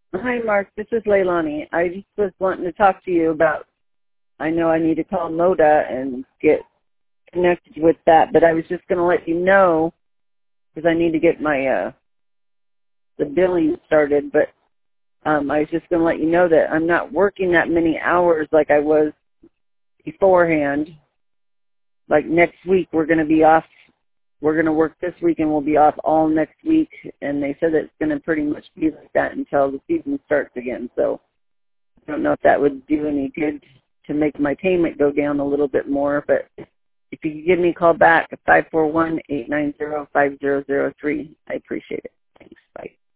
Hi, Mark. This is Leilani. I just was wanting to talk to you about, I know I need to call MODA and get connected with that, but I was just going to let you know, because I need to get my the billing started, but I was just going to let you know that I'm not working that many hours like I was beforehand. Like next week, we're going to be off. We're going to work this week and we'll be off all next week. And they said it's going to pretty much be like that until the season starts again. So I don't know if that would do any good to make my payment go down a little bit more. But if you could give me a call back at 541-890-5003, I appreciate it. Thanks. Bye.